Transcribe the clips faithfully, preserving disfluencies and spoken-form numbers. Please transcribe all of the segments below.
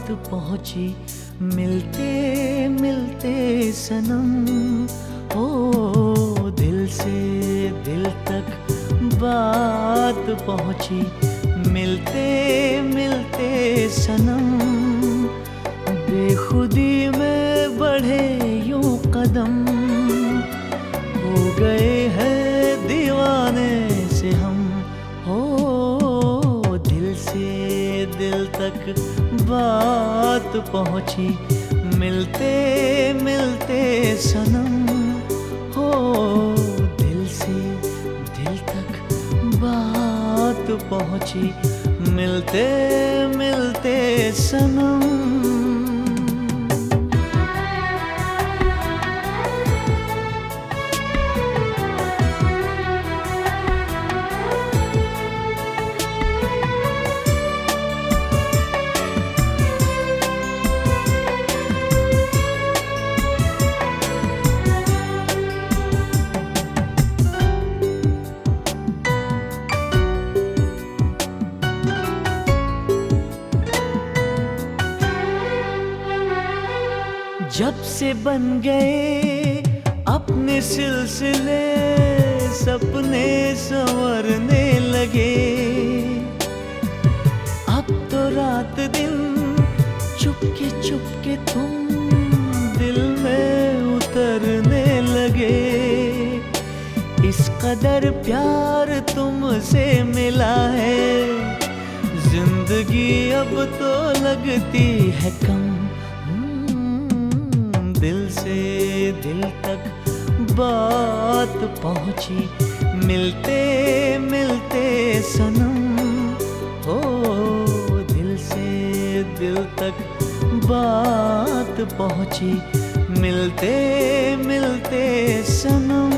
बात पहुंची मिलते मिलते सनम। ओ दिल से दिल तक बात पहुंची मिलते मिलते सनम। बेखुदी में बढ़े यूं कदम, हो गए हैं दीवाने से हम। हो दिल से दिल तक बात पहुंची मिलते मिलते सनम। हो दिल से दिल तक बात पहुंची मिलते मिलते सनम। जब से बन गए अपने सिलसिले, सपने संवरने लगे। अब तो रात दिन चुपके चुपके तुम दिल में उतरने लगे। इस कदर प्यार तुमसे मिला है, जिंदगी अब तो लगती है कम। दिल से दिल तक बात पहुंची मिलते मिलते सनम। ओ दिल से दिल तक बात पहुंची मिलते मिलते सनम।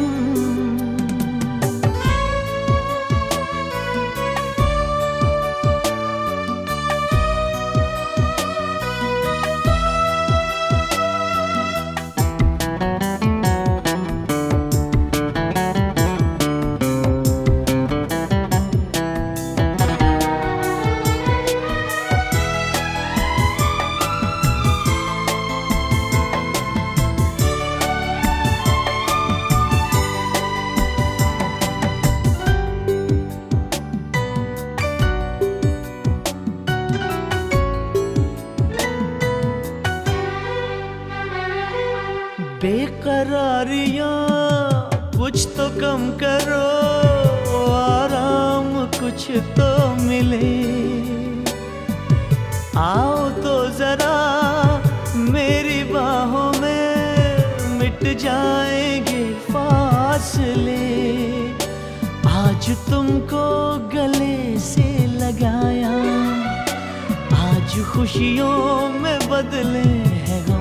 बेकरारियां कुछ तो कम करो, आराम कुछ तो मिले। आओ तो जरा मेरी बाहों में मिट जाएंगे फासले। आज तुमको गले से लगाया, आज खुशियों में बदले हैं गम।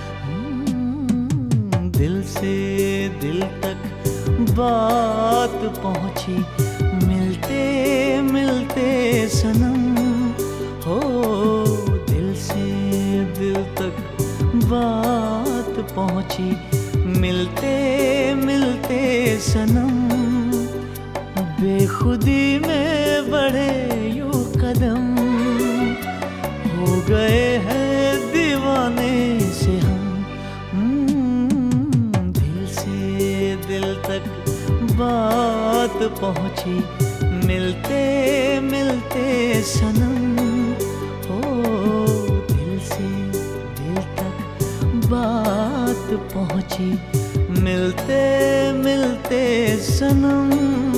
दिल से दिल तक बात पहुंची मिलते मिलते सनम। हो दिल से दिल तक बात पहुंची मिलते मिलते सनम। बेखुदी में बढ़े यूं कदम, हो गए हैं दीवाने से हम। दिल तक बात पहुंची मिलते मिलते सनम। हो दिल से दिल तक बात पहुंची मिलते मिलते सनम।